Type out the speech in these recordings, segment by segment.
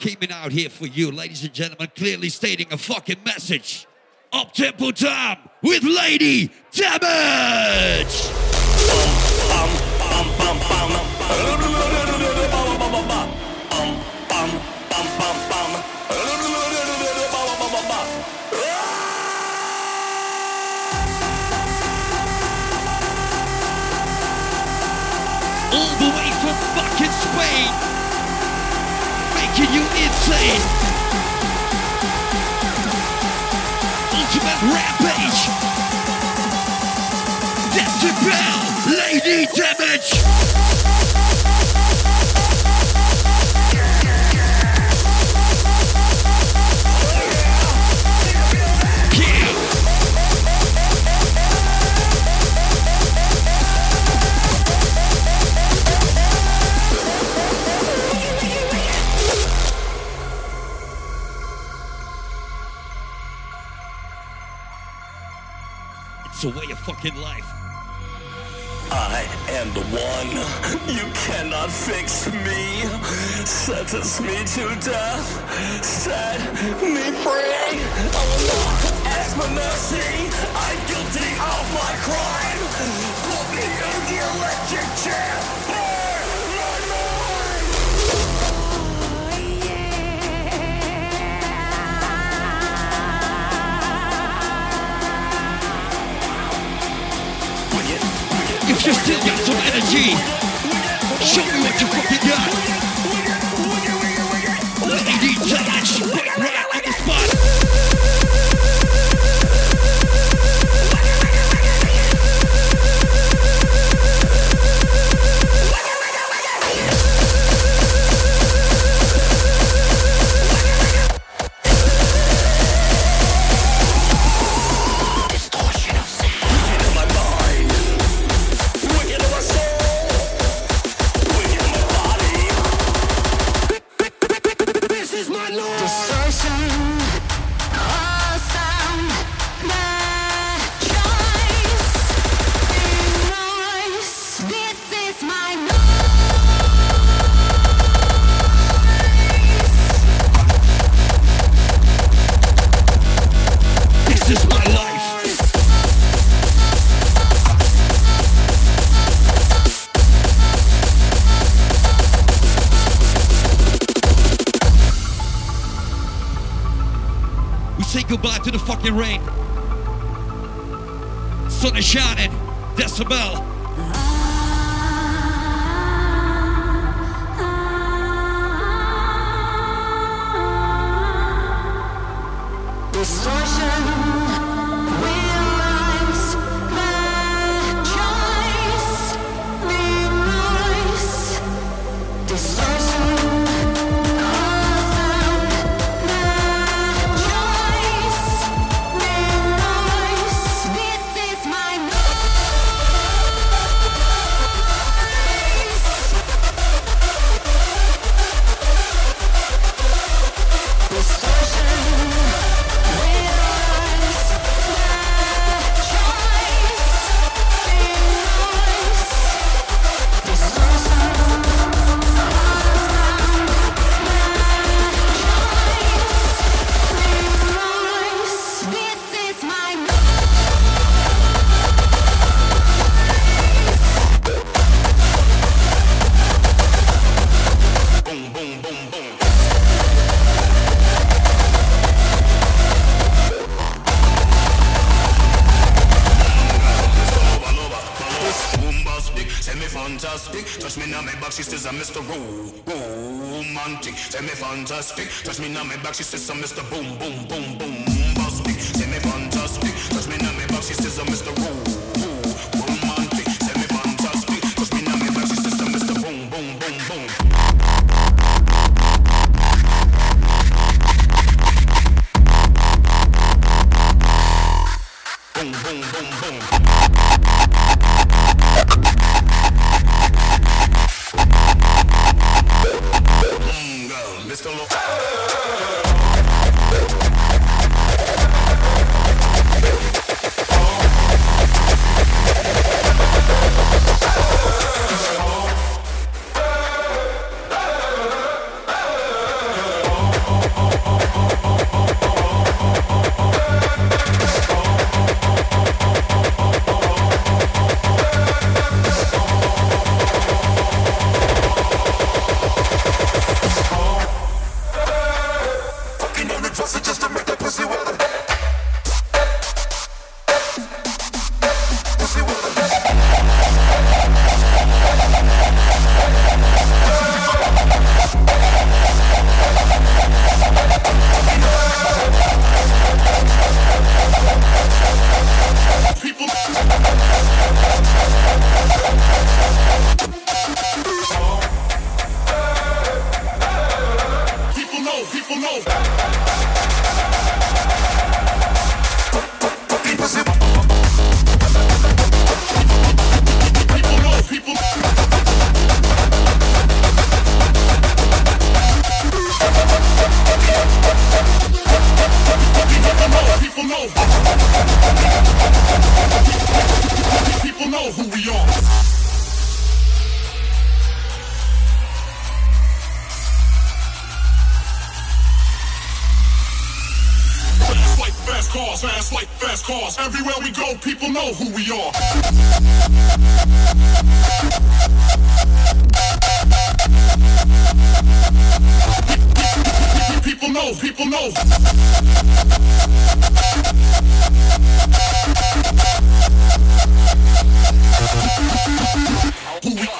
came out here for you, ladies and gentlemen, clearly stating a fucking message. Up-tempo time with Lady Damage! All the way from fucking Spain, making you insane. Ultimate rampage. Decibel, Lady Damage. It's a way of fucking life. I am the one. You cannot fix me. Sentence me to death. Set me free. I will not ask for mercy. I'm guilty of my crime. Put me in the electric chair. Burn my mind. If you still got some energy, show me what you fucking got. Lady Damage, right on the spot. Say goodbye to the fucking rain. Sun is shining. Decibel. Touch me now, my back, she says I'm Mr. Romantic. Tell me fantastic. Touch me now, my back, she says I'm Mr. Boom, boom, boom, boom, bombastic. Tell me fantastic. Touch me now, my back, she says I'm Mr. Romantic. Tell me fantastic. Touch me now, my back, she says I'm Mr. Boom, boom, boom, boom. Boom, boom, boom, boom. Mr. Everywhere we go, people know who we are. People know, people know. Who we are.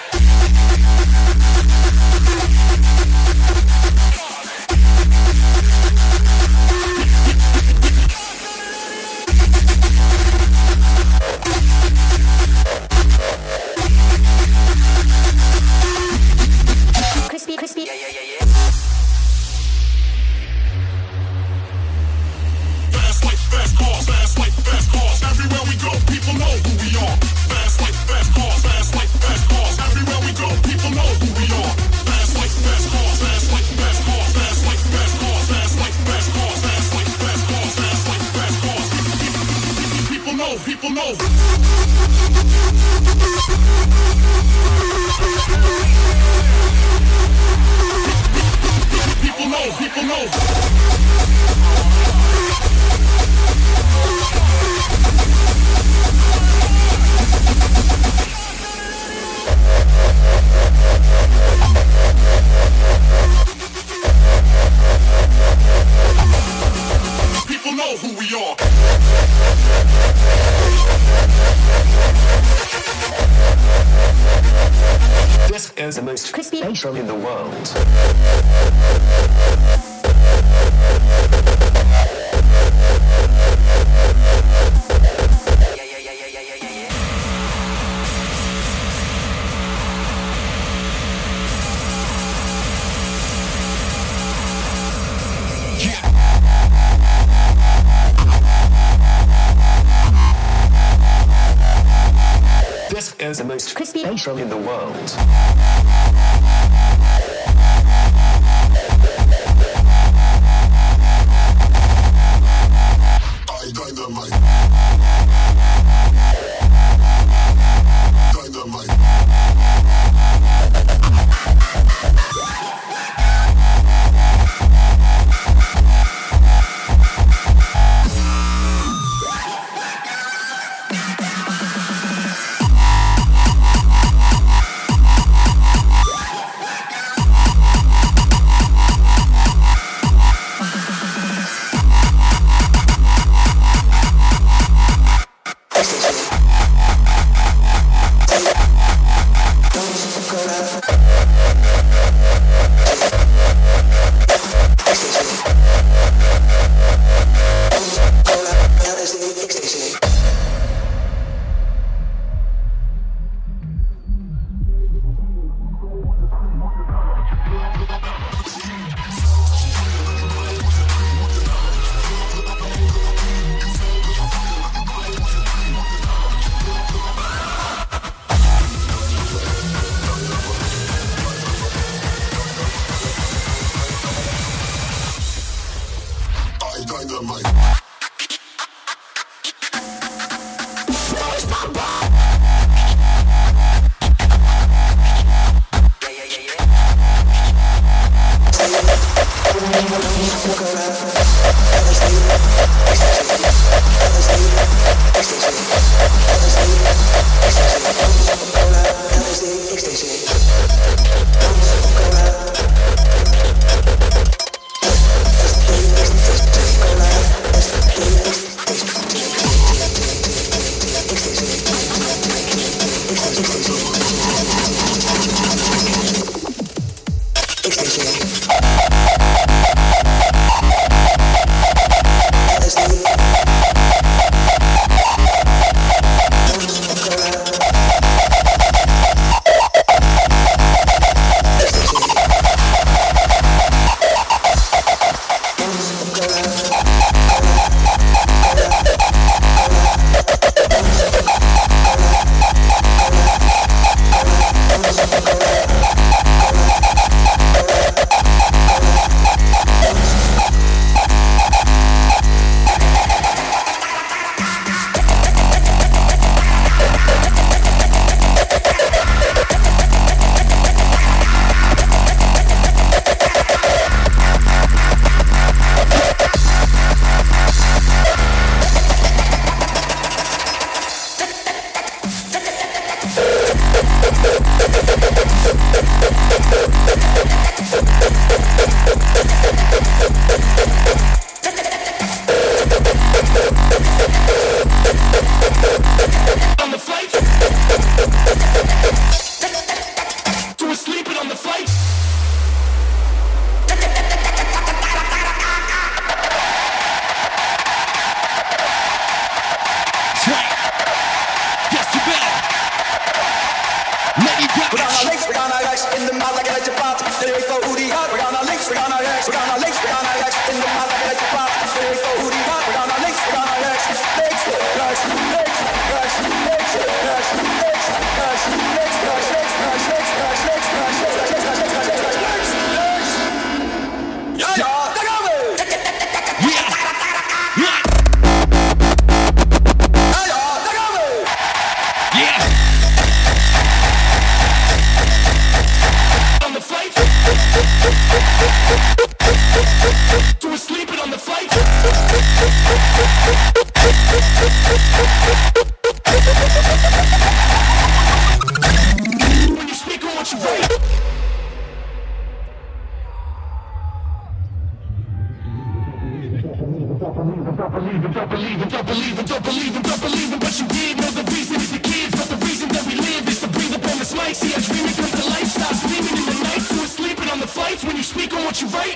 The most crispy facial in the world. This is the most crispy facial in the world. but you did know the reason is the kids, but the reason that we live is to breathe upon this mic. See, I dream it comes to life, stop dreaming in the night, so it's sleeping on the fights when you speak on what you write.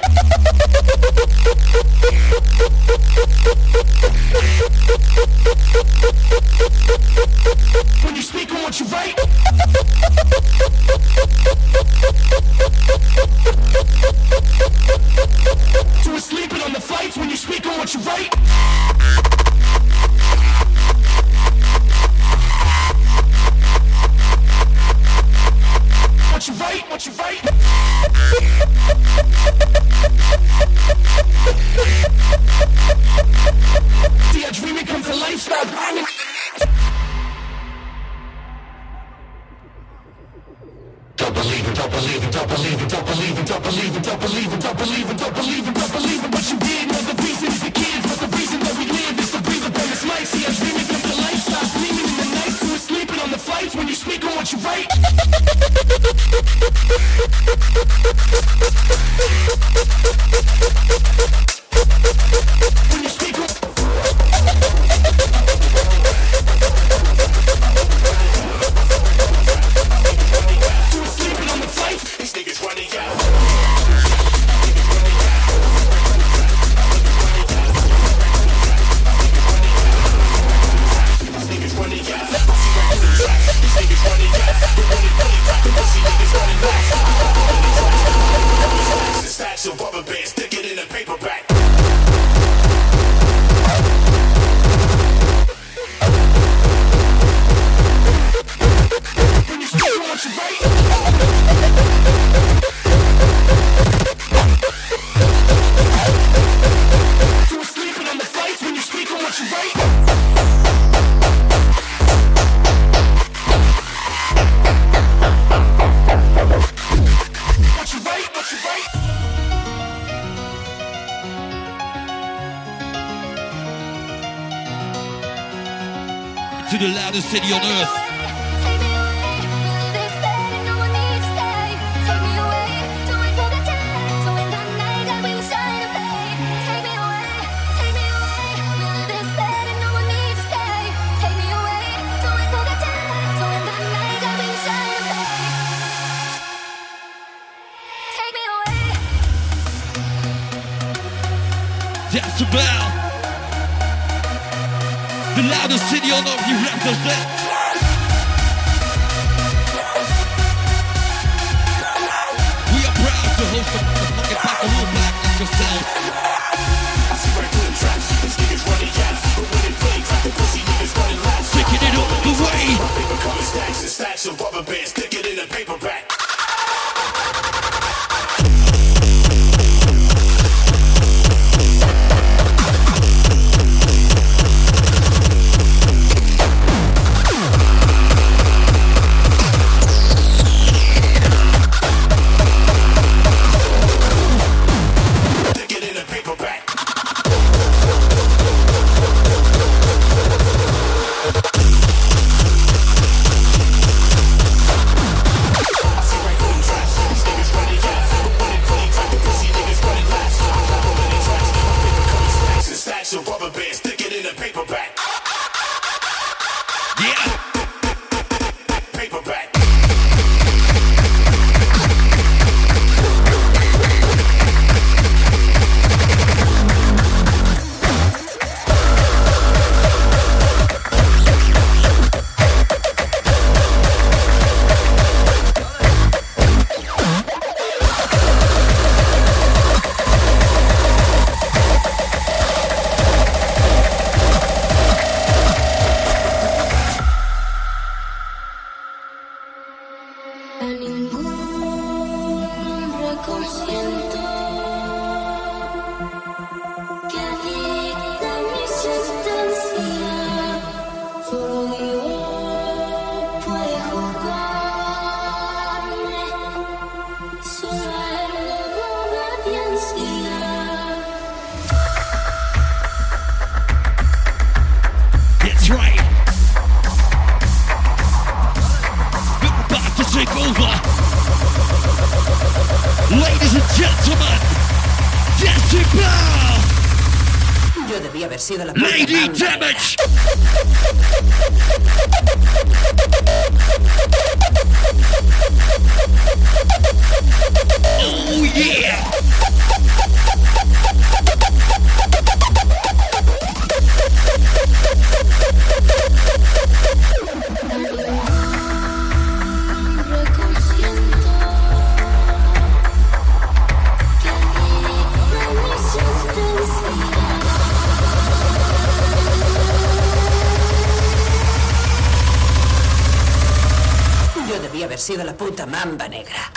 When you speak on what you write. So it's sleeping on the fights when you speak on what you write. What you write, what you write. See, I dream it comes to life, start rhyming. Don't believe it, don't believe it, don't believe it, don't believe it, don't believe it, don't believe it, don't believe it, don't believe it, don't believe it, but you did know the reason is the kids, but the reason that we live is to breathe upon this mic. See, I dream it comes to life, stop dreaming in the night, so it's sleeping on the fights when you speak on what you write. When you speak on so it's sleeping on the fights. These niggas running out. Stacks of rubber bands, stick it in a paperback. When you speak on what you write. So it's sleeping on the fights when you speak on what you write. To the loudest city on earth. Decibel. The loudest city on earth, you represent. We are proud to host a motherfucking pack of real black like yourself. I see right through the traps, these niggas running yaps, but when they play, crack the pussy niggas running laps. Taking it all the way. Paper coming stacks and stacks of rubber bands, stick it in a paperback. debía haber sido la puta Lady mamba. Damage! Oh yeah! Yo debía haber sido la puta mamba negra.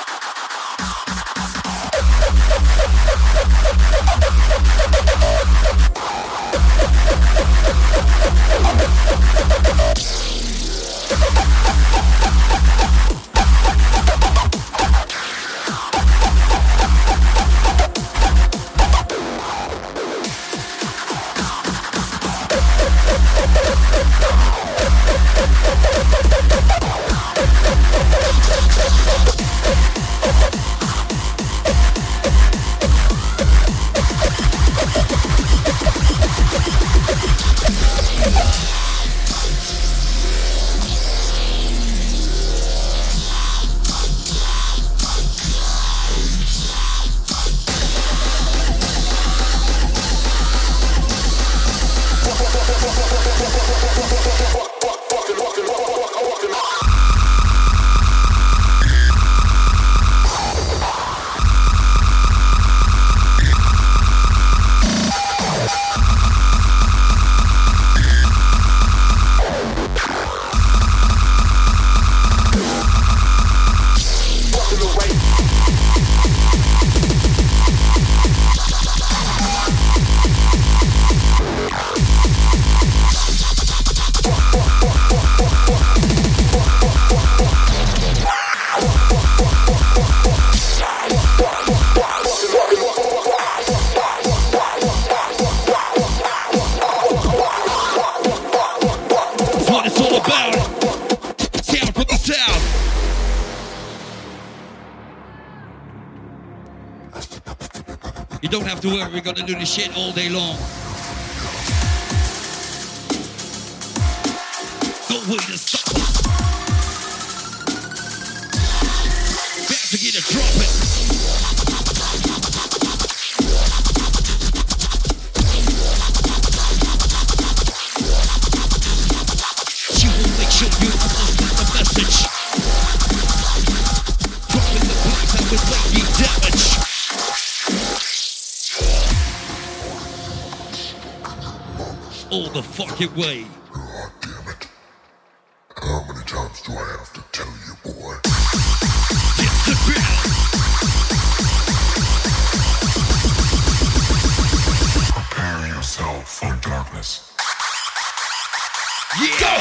You don't have to worry, we're gonna do this shit all day long. No way to stop us. About to get a drop it. She will make sure you understand the message. Dropping the place out with Lady Damage. All the fucking way. God damn it. How many times do I have to tell you, boy? Disappear. Prepare yourself for darkness. Yeah! Go!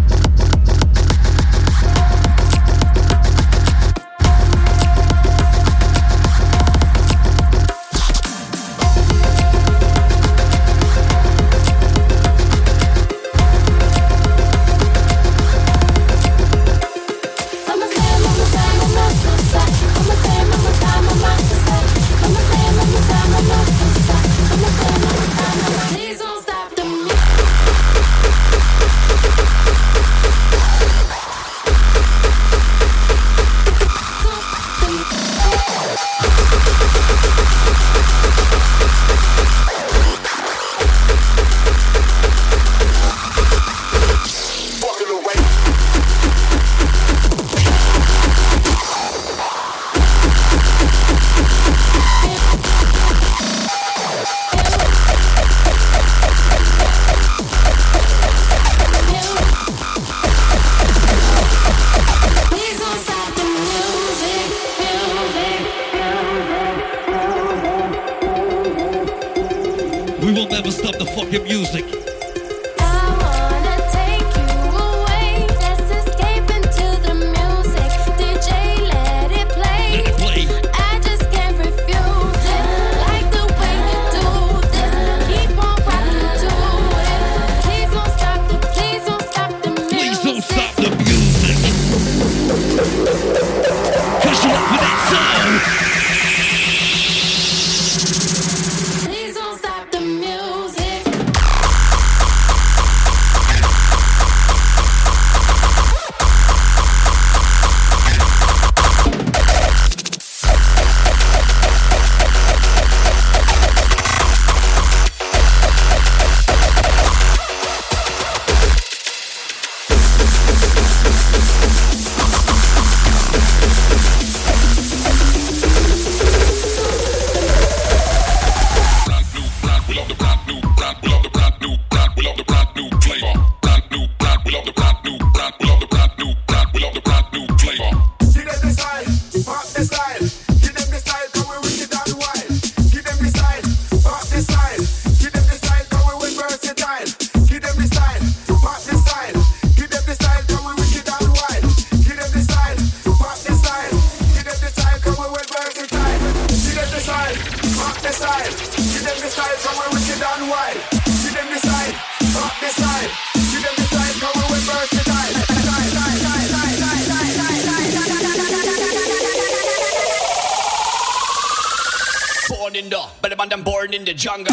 Please don't stop the music. We will never stop the fucking music. I wanna take you away. Let's escape into the music. DJ, let it play. Let it play. I just can't refuse it. Like the way you do this. Keep on rocking to it. Please don't stop the music. Please don't stop the music. Cause you're up for that sound. Please don't stop the music. rock the style. Give them the style, come on, wicked and wild. Give them the style, rock the style. Give them the style, come on, we're versatile. Born in the, better man than born in the jungle.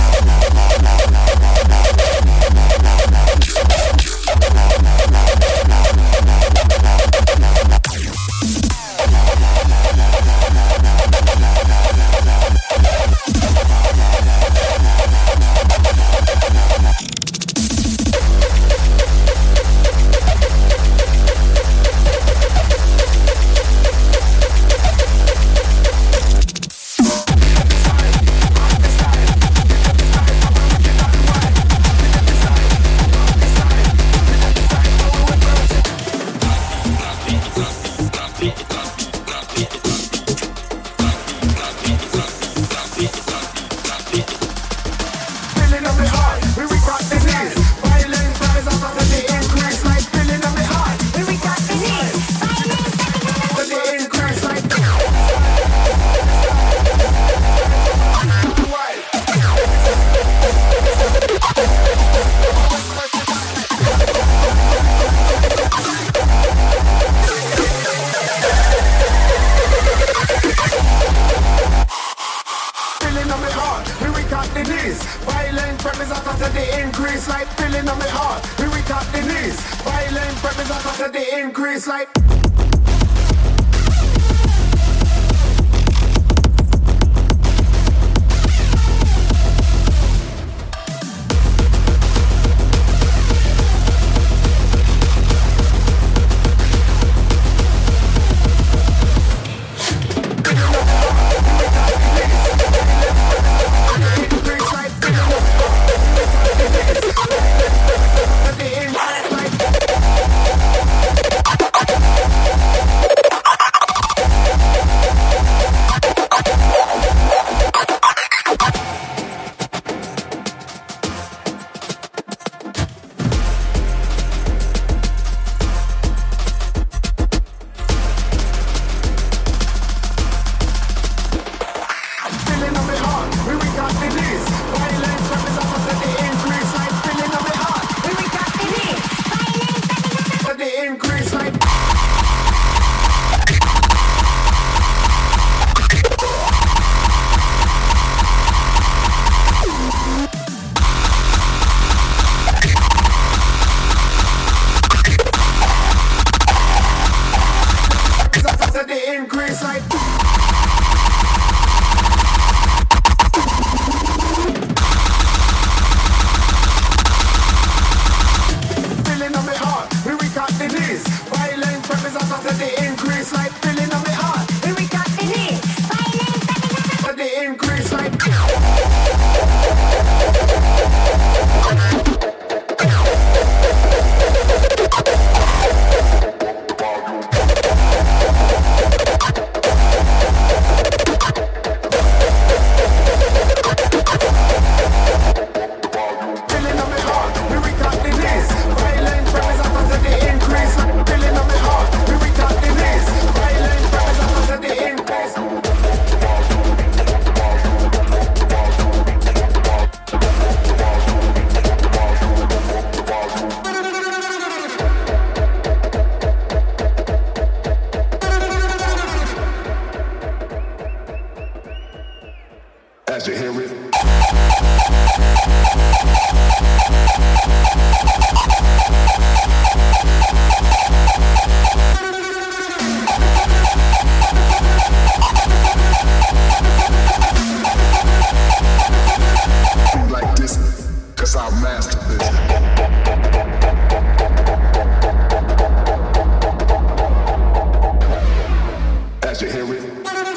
As you hear it. Like this, 'cause I'll master this. As you hear it.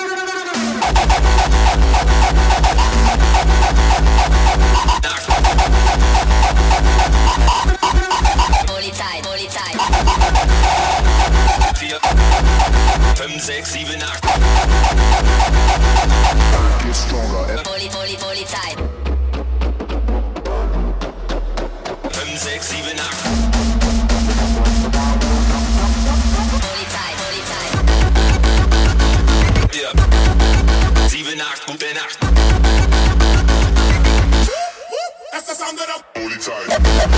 Polizei, Polizei. 4, 5, 6, 7, 8. Get stronger. Polizei. 5, 6, 7, 8. Polizei. 4, 7, 8, gute Nacht. That's the sound of the Polizei.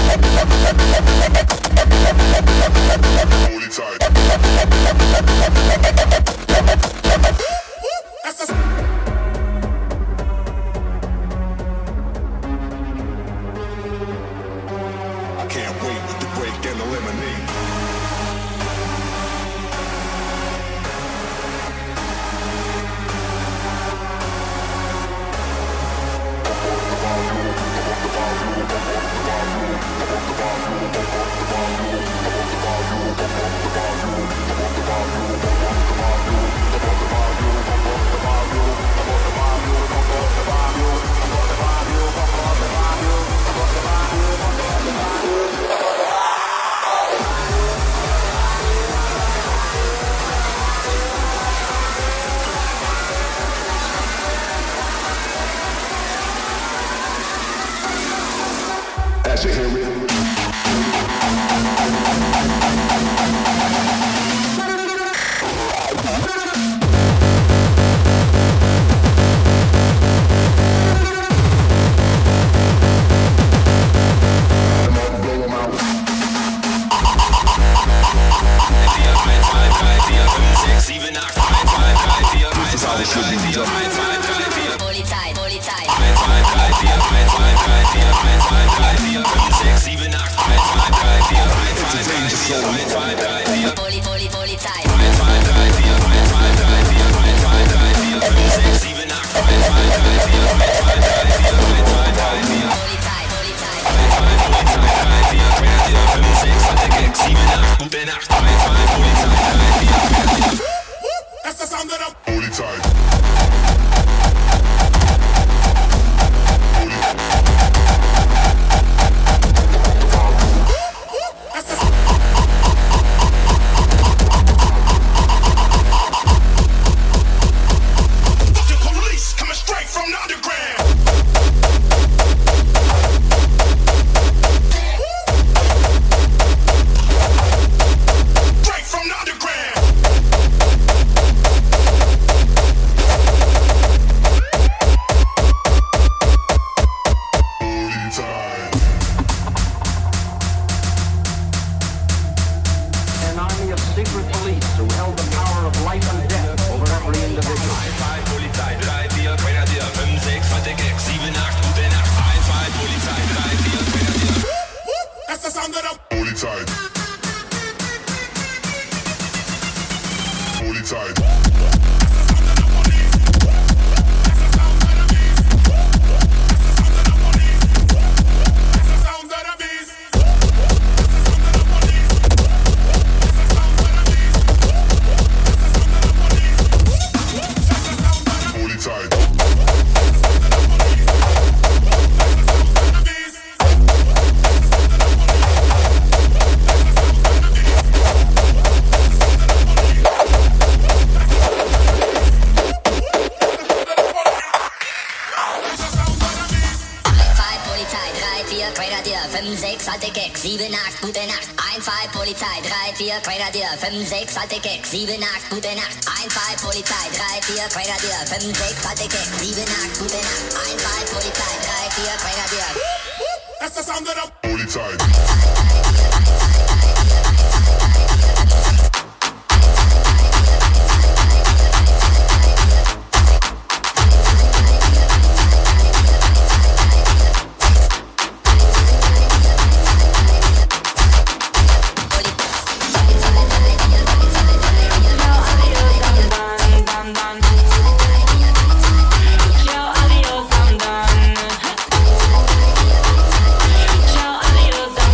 Polizei. That's the I can't wait to break and eliminate. As you hear it. Polizei, Polizei. 1, 2, 3, 4, 1, 2, 3, 4, 1, 2, 3, 4, 5, 6, 7, 8, 1, 2, 3, 4, 1, 2, 3, 4, 1, 2, 3, 4. Polizei. 1, 2, 3, 4, 1, 2, 3, 4, 1, 2, 3, 4, 5, 6, 7, 8, 1, 2, 3, 4, 1, 2, 3, 4, 1, 2, 3, 4. Polizei. 1, 2, 3, 4, Grenadier, 5, 6, Attacke, 7, 8, gute Nacht. 1, 2, Polizei, 3, 4, Grenadier. That's the sound of the Polizei. That's the fucking police coming straight from the underground. Straight from the underground. Polizei. An army of secret police who held the power of life and death over every individual. 1, 2, Polizei, 3, 4, Grenadier, 5, 6, Attacke, 7, 8, gute Nacht. 1, 2, Polizei, 3, 4, Grenadier. That's the sound of the Polizei. Polizei. sound of the beast. Polizei. Grenadier, 5, 6, alte Keks, 7, 8, gute Nacht. 1, 2, Polizei, 3, 4, Grenadier, 5, 6, alte Keks, 7, 8, gute Nacht. 1, 2, Polizei, 3, 4, Grenadier, 5, 6, alte Keks, 7, 8, gute Nacht. 1, 2, Polizei, 3, 4, Grenadier. That's the sound of the Polizei. Ciao, adios, I'm done.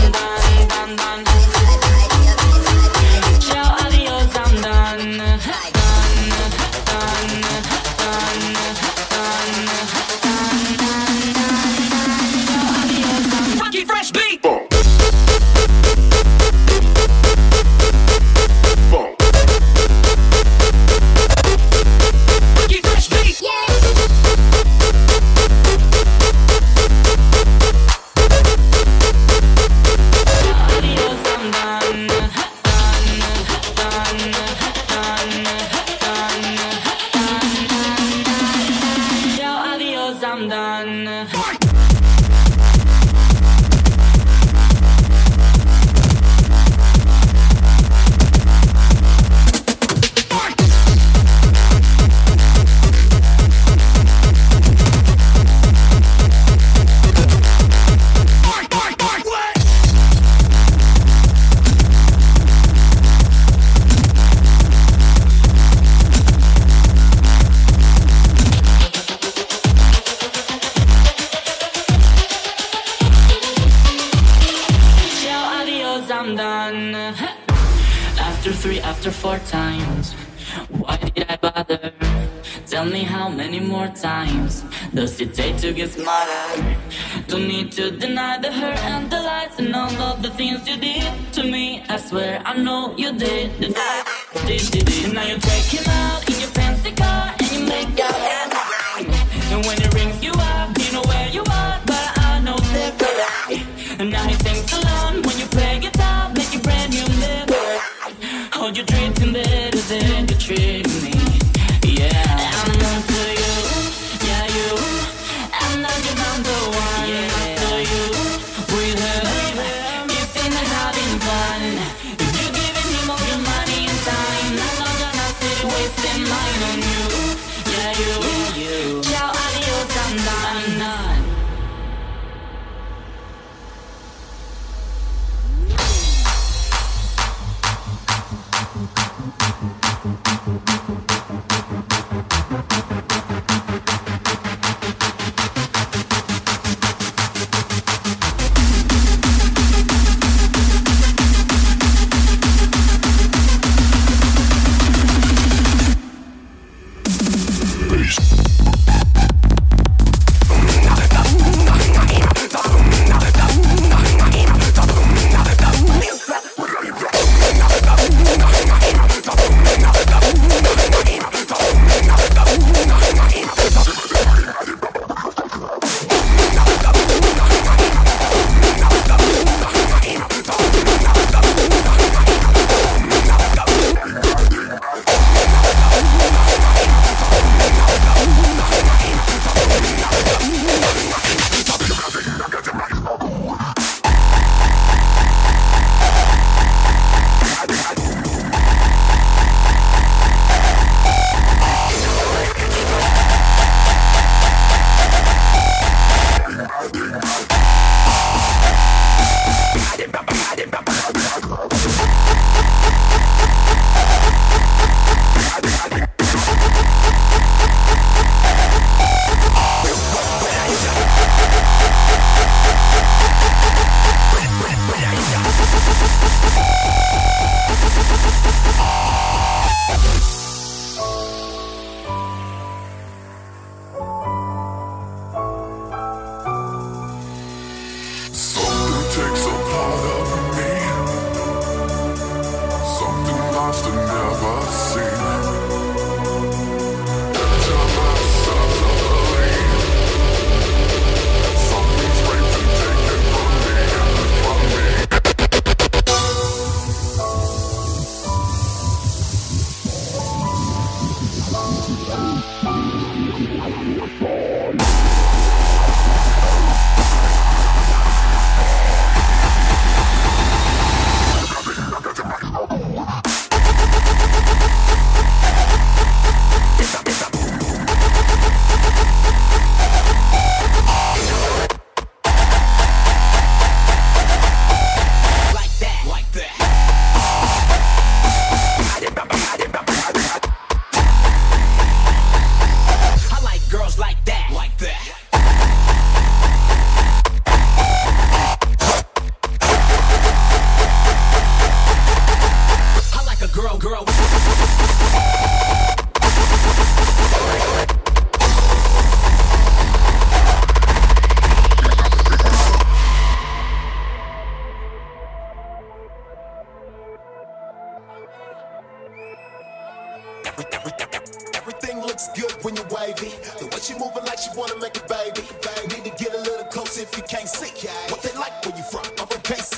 adios, I'm done. I'm done. After 3, after 4 times, why did I bother? Tell me how many more times does it take to get smarter? Don't need to deny the hurt and the lies and all of the things you did to me. I swear I know you did. Now you take him out in your fancy car and you make out and when it rings you up, you know where you are, but I know they're right. And now he sings alone when you play guitar, make you brand new live. Oh, you treat him better than you treat me. Yeah, I'm onto you, yeah you. I know you're number one, yeah. After you, with her, you seem to having fun. If you're giving him all your money and time, I'm not gonna sit wasting mine on you. Yeah you. Ciao, adios, I'm done. Everything looks good when you're wavy. The way she moving like she wanna make a baby. Need to get a little closer if you can't see. What they like where you from? I'm from KC.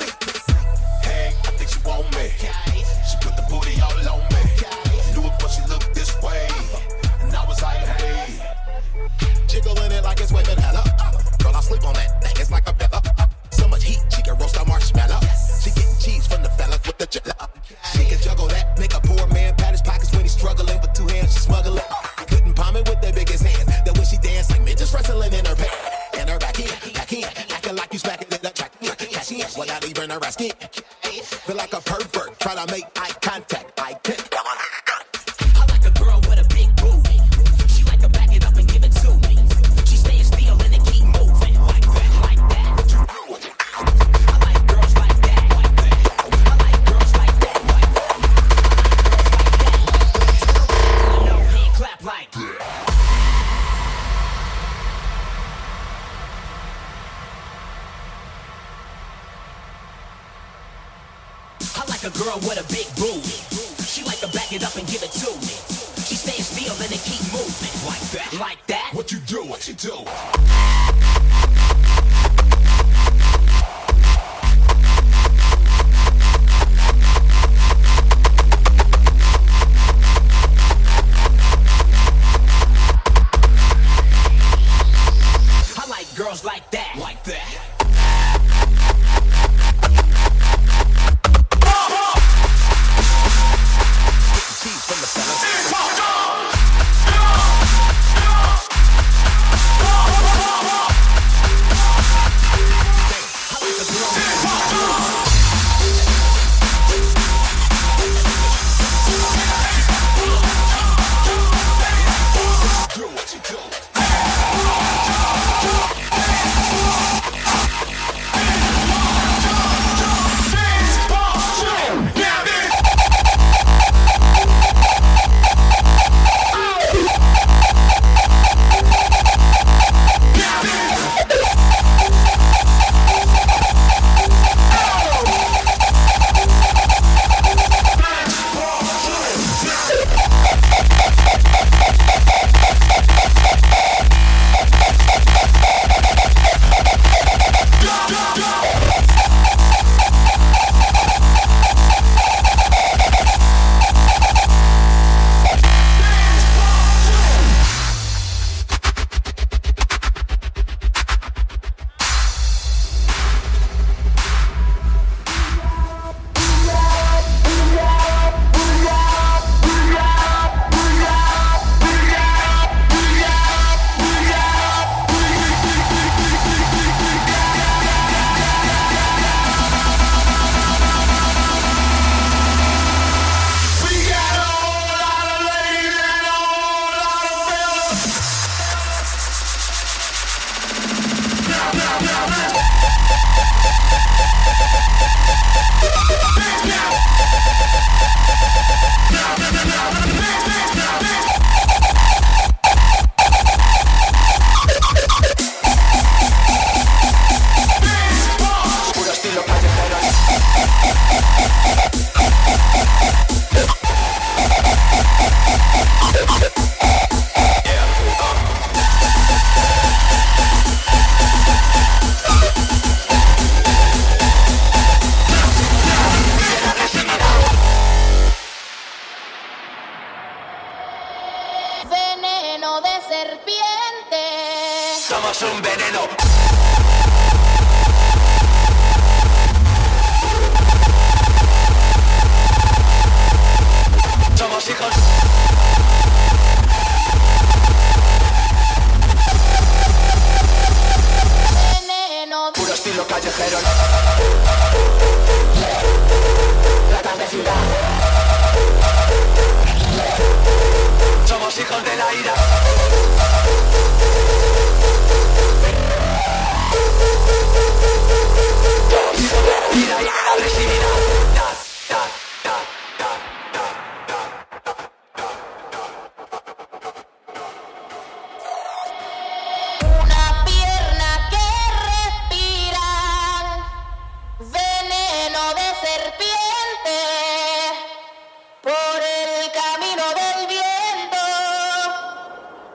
Hey, I think she want me. She put the booty all on me. Knew it but she looked this way. And I was like, hey. Jiggling it like niggas waving hella. Girl, I sleep on that thing, it's like a feather. So much heat, she can roast a marshmallow. She getting cheese from the fellas with the jello. She can juggle that, make a poor man pat his pockets when he's struggling. With 2 hands, she smuggling. Couldn't palm it with their biggest hands. The way she dance like midgets wrestling in her pants. And her back in, acting like you smacking it up, cash in, without even her asking. Feel like a pervert, try to make eye contact. I can't. I like a girl with a big booty. She like to back it up and give it to me. She staying still and it keep moving like that, like that. What you doing? I like girls like that, like that. I like girls like that, like that. I like girls like that. No hand clap like that. I like a girl with a big booty. She like to back it up and give it to me. She staying still and it keep moving like that, like that. What you do? What you do? I like girls like that, like that. From the fellas. Somos un veneno. Somos hijos. Veneno. Puro estilo callejero. Ratas de ciudad. Somos hijos de la ira. Ira y agresividad. Una pierna que respira, veneno de serpiente, por el camino del viento,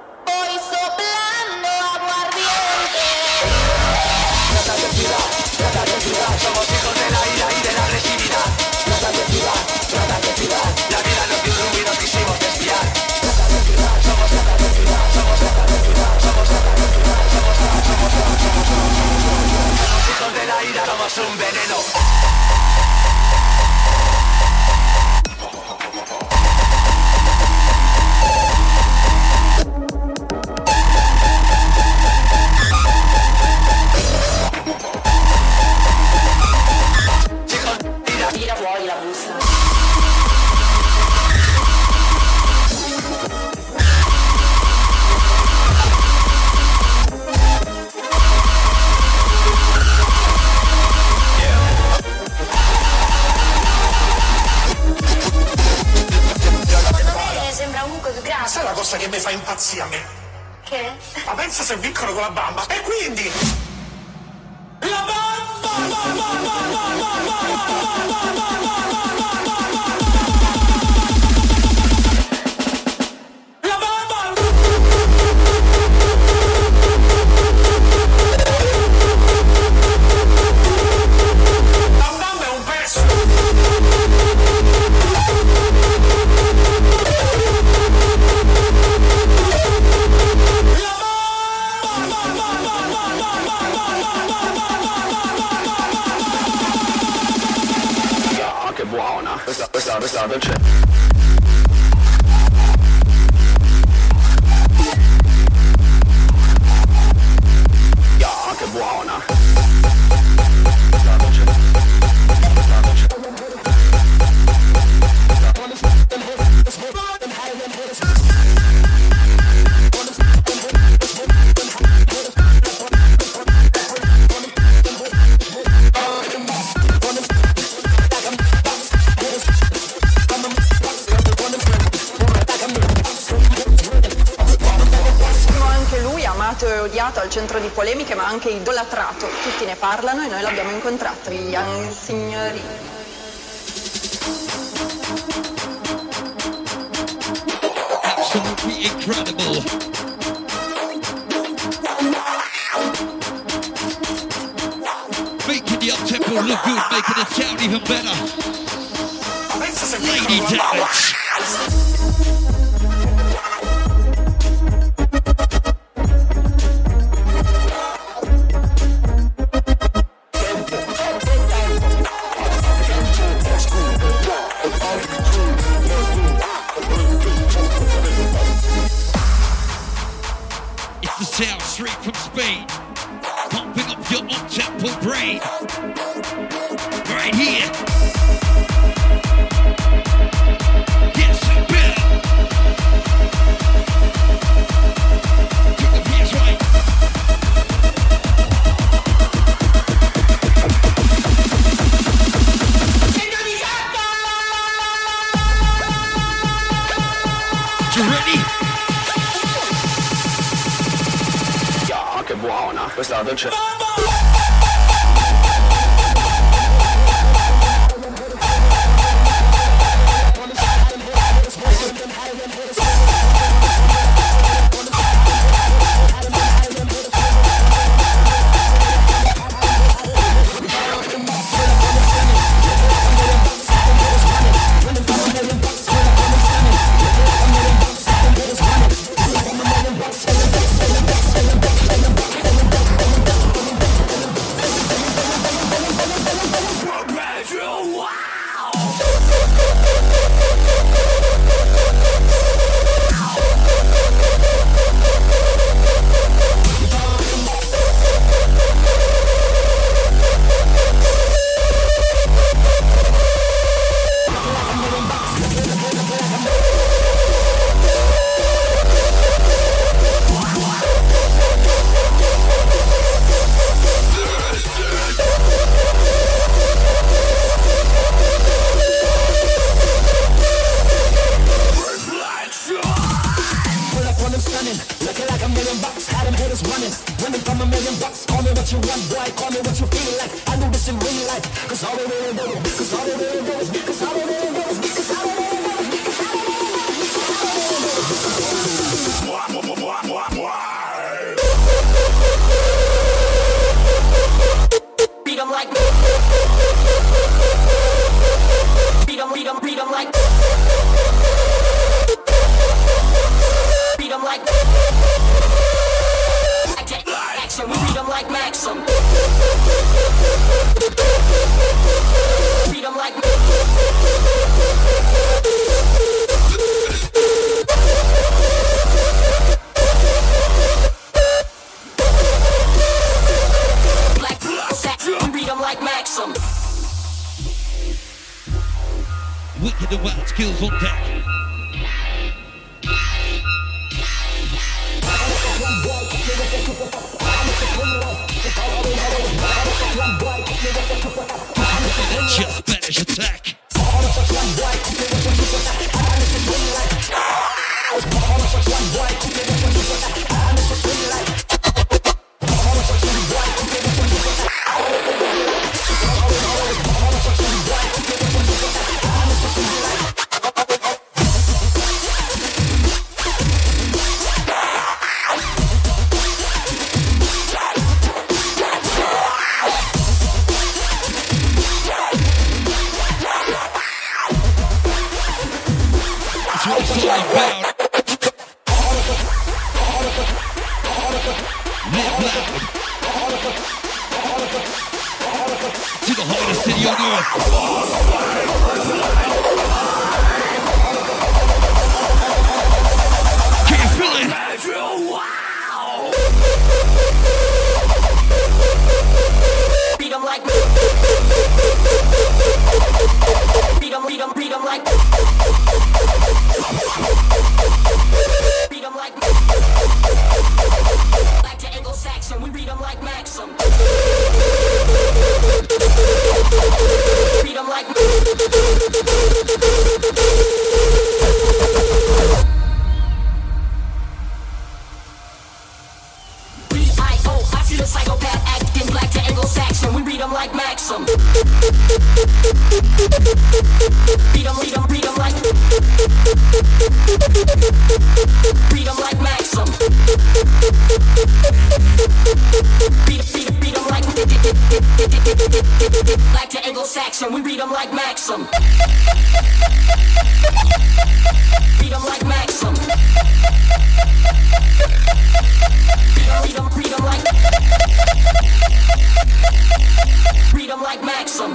pazzia a me. Che? Ma pensa se vincono con la bamba. E quindi... La bamba è un verso. Che buona, questa dolce. Che buona. Questa dolce. È odiato, al centro di polemiche, ma anche idolatrato. Tutti ne parlano e noi l'abbiamo incontrato. Young Signori. Absolutely incredible. Making the up-tempo look good, making it sound even better. Lady Damage. Sound straight from Spain, pumping up your up-tempo brain, right here. Get some better. Took the beats right. You ready? Che buona, questa dolce. Wicked and wild skills on deck. Just Spanish attack. bound. Live loud. To the hardest city on earth. Can you feel it? Beat 'em like beat 'em like beat 'em like back to Anglo-Saxon, we beat 'em like Maxim. Beat 'em like B-I-O, I see the psychopath acting black to Anglo-Saxon, we beat 'em like Maxim. Beat 'em like beat 'em like Maxim. Beat 'em like black to Anglo-Saxon, we beat 'em like Maxim. Beat 'em like Maxim. Beat 'em like beat 'em like Maxim.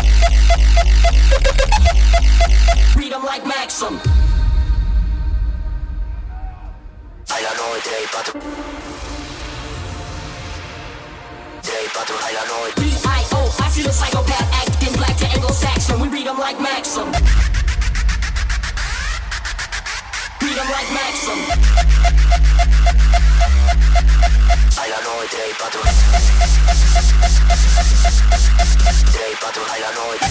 Beat 'em like Maxim. I don't know it, I don't know it. B-I-O, I see the psychopath acting black to Anglo-Saxon, we beat 'em like Maxim. Beat 'em like Maxim. I don't know it, I don't know it.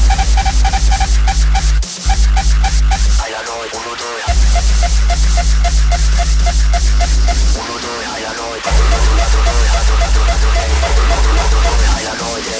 I don't know it, uno, dos. Uno, dos, I don't know it. I don't know it,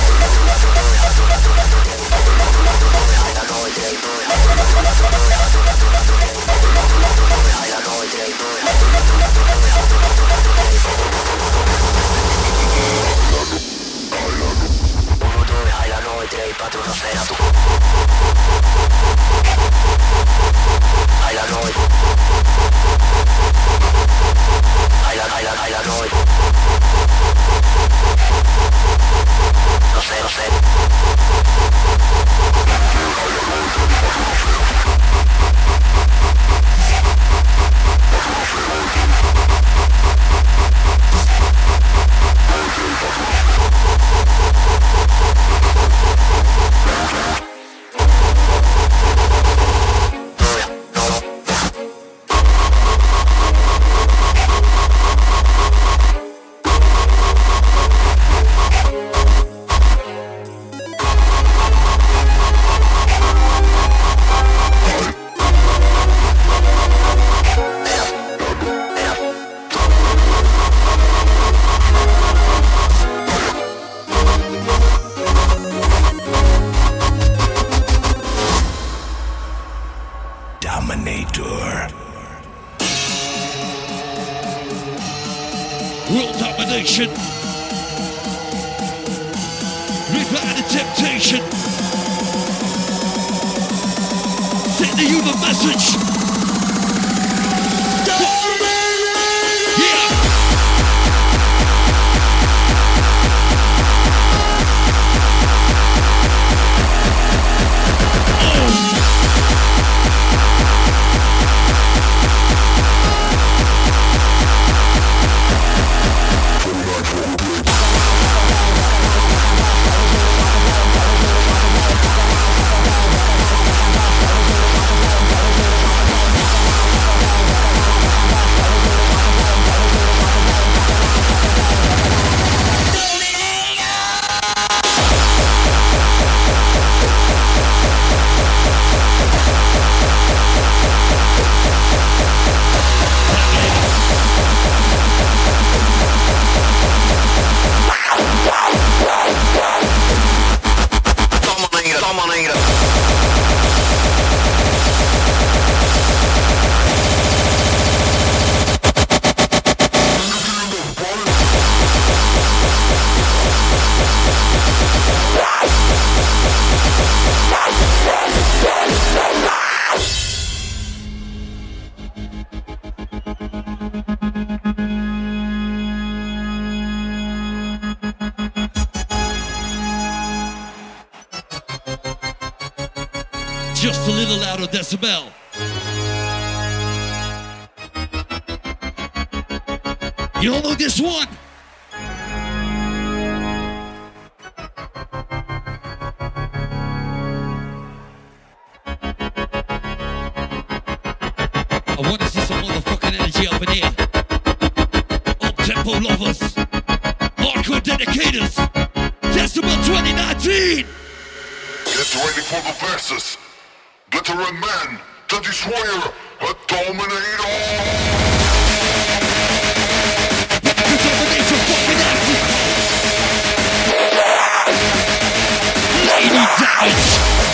World domination. Reply to temptation. Send to you the message. Yeah. Just a little louder decibel. You all know this one? I want to see some motherfucking energy up in here. Up-tempo lovers. Hardcore dedicators. Decibel 2019. Get ready for the verses. Veteran man, the destroyer, a dominator. Lady Damage.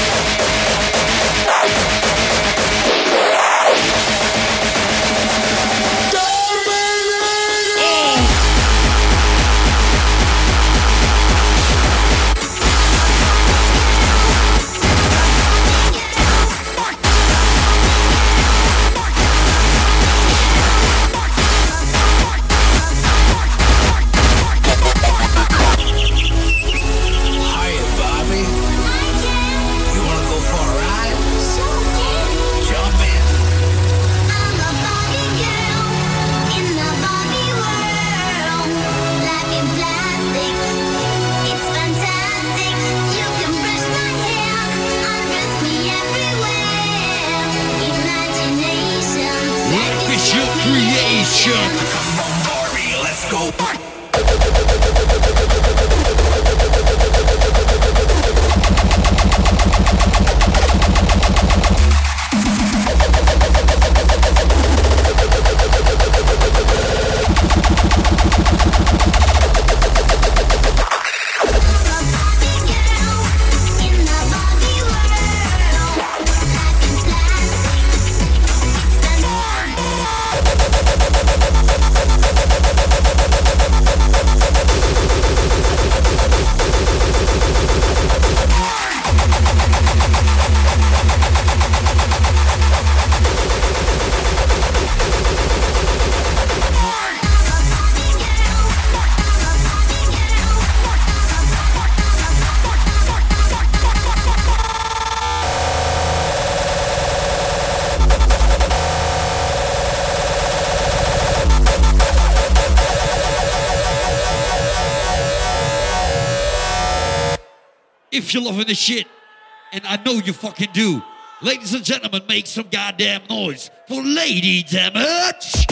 If you're loving the shit, and I know you fucking do, ladies and gentlemen, make some goddamn noise for Lady Damage.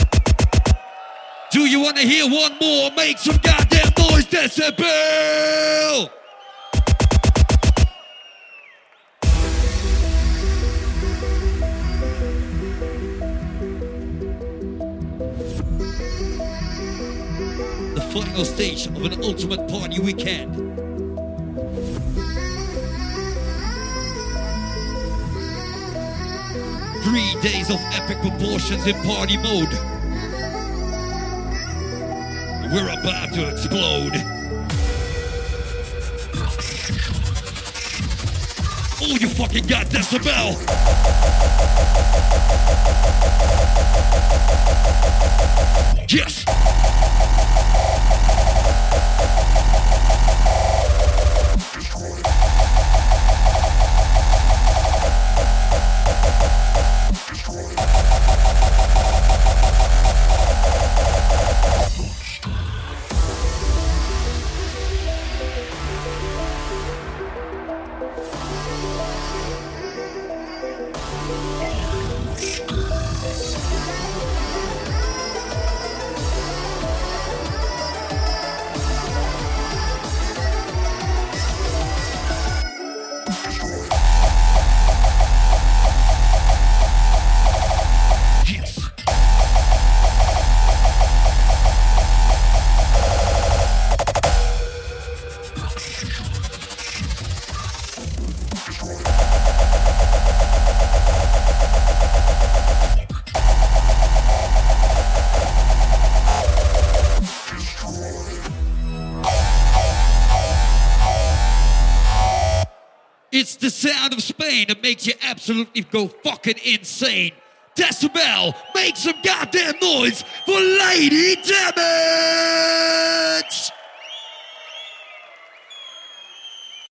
Do you want to hear one more? Make some goddamn noise, decibel. The final stage of an ultimate party weekend. 3 days of epic proportions in party mode. We're about to explode. Oh, you fucking got decibel. Yes. It's the sound of Spain that makes you absolutely go fucking insane. Decibel, make some goddamn noise for Lady Damage!